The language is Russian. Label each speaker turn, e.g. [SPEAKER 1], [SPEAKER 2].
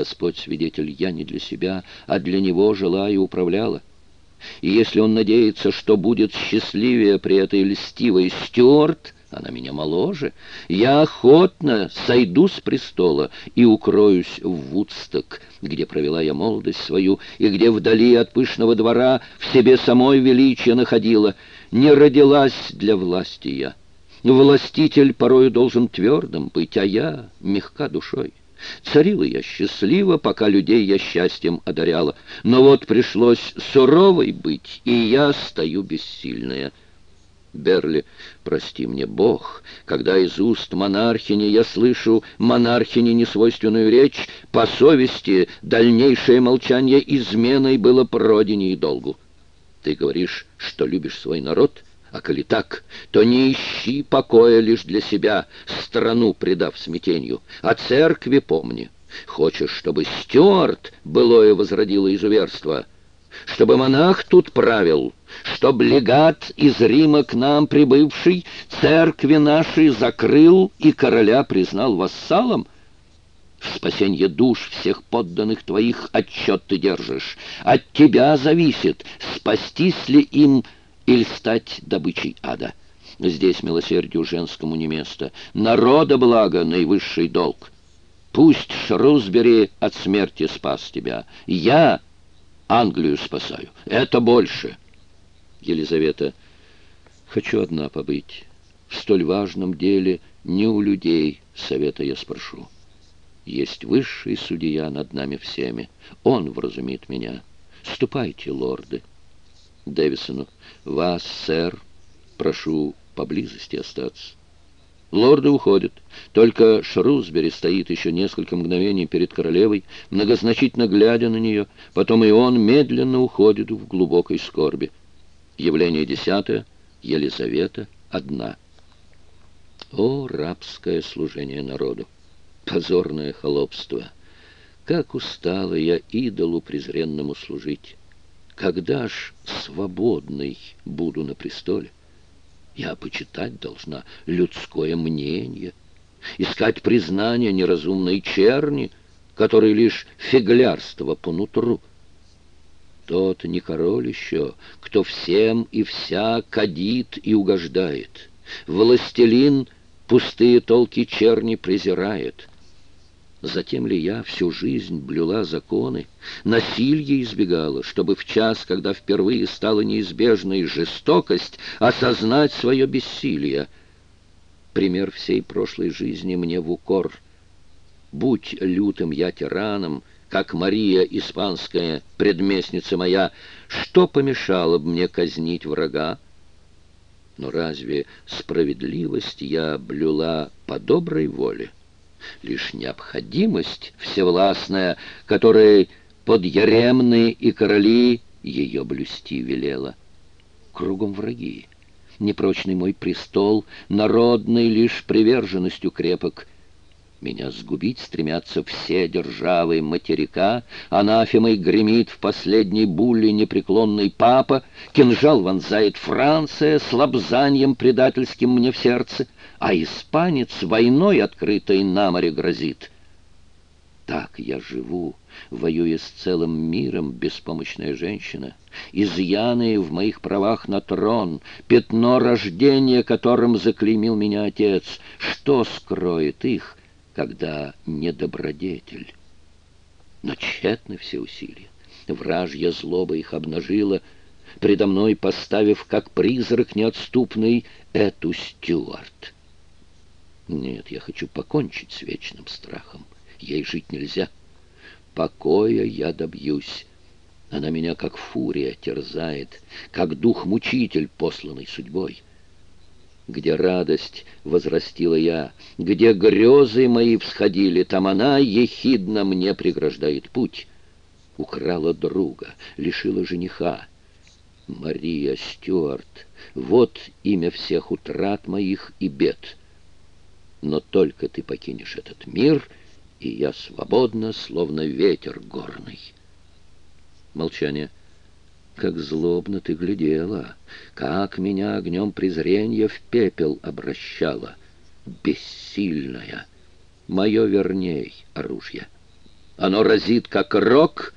[SPEAKER 1] Господь свидетель, я не для себя, а для него жила и управляла. И если он надеется, что будет счастливее при этой льстивой Стюарт, она меня моложе, я охотно сойду с престола и укроюсь в Вудсток, где провела я молодость свою, и где вдали от пышного двора в себе самой величие находила. Не родилась для власти я. Властитель порою должен твердым быть, а я мягка душой. Царила я счастливо, пока людей я счастьем одаряла. Но вот пришлось суровой быть, и я стою бессильная. Берли, прости мне, Бог, когда из уст монархини я слышу монархине несвойственную речь, по совести дальнейшее молчание изменой было продине и долгу. Ты говоришь, что любишь свой народ, а коли так, то не ищи покоя лишь для себя, страну предав смятенью, а церкви помни. Хочешь, чтобы Стюарт былое возродило изуверство, чтобы монах тут правил, чтоб легат из Рима к нам прибывший церкви наши закрыл и короля признал вассалом? В спасенье душ всех подданных твоих отчет ты держишь. От тебя зависит, спастись ли им или стать добычей ада. Здесь милосердию женскому не место. Народа благо — наивысший долг. Пусть Шрусбери от смерти спас тебя. Я Англию спасаю. Это больше. Елизавета, хочу одна побыть. В столь важном деле не у людей совета я спрошу. Есть высший судья над нами всеми. Он вразумит меня. Ступайте, лорды. Дэвисону, вас, сэр, прошу поблизости остаться. Лорды уходят. Только Шрусбери стоит еще несколько мгновений перед королевой, многозначительно глядя на нее. Потом и он медленно уходит в глубокой скорби. Явление 10. Елизавета одна. О, рабское служение народу! Позорное холопство! Как устала я идолу презренному служить! Когда ж свободной буду на престоле? Я почитать должна людское мнение, искать признание неразумной черни, которой лишь фиглярство по нутру. Тот не король еще, кто всем и вся кадит и угождает. Властелин пустые толки черни презирает. Затем ли я всю жизнь блюла законы, насилье избегала, чтобы в час, когда впервые стала неизбежной жестокость, осознать свое бессилие? Пример всей прошлой жизни мне в укор. Будь лютым я тираном, как Мария Испанская, предместница моя, что помешало б мне казнить врага? Но разве справедливость я блюла по доброй воле? Лишь необходимость всевластная, которой подъяремные и короли ее блюсти велела. Кругом враги. Непрочный мой престол, народный лишь приверженностью крепок. Меня сгубить стремятся все державы материка, анафемой гремит в последней булле непреклонный папа, кинжал вонзает Франция с лобзаньем предательским мне в сердце, а испанец войной открытой на море грозит. Так я живу, воюя с целым миром, беспомощная женщина, изъяны в моих правах на трон, пятно рождения, которым заклеймил меня отец. Что скроет их, когда не добродетель? Но тщетны все усилия. Вражья злоба их обнажила, предо мной поставив, как призрак неотступный, эту Стюарт. Нет, я хочу покончить с вечным страхом. Ей жить нельзя. Покоя я добьюсь. Она меня, как фурия, терзает, как дух-мучитель, посланный судьбой. Где радость возрастила я, где грезы мои всходили, там она ехидно мне преграждает путь. Украла друга, лишила жениха. Мария Стюарт, вот имя всех утрат моих и бед. Но только ты покинешь этот мир, и я свободна, словно ветер горный. Молчание. Как злобно ты глядела, как меня огнем презренья в пепел обращала. Бессильная, мое верней оружие. Оно разит, как рог,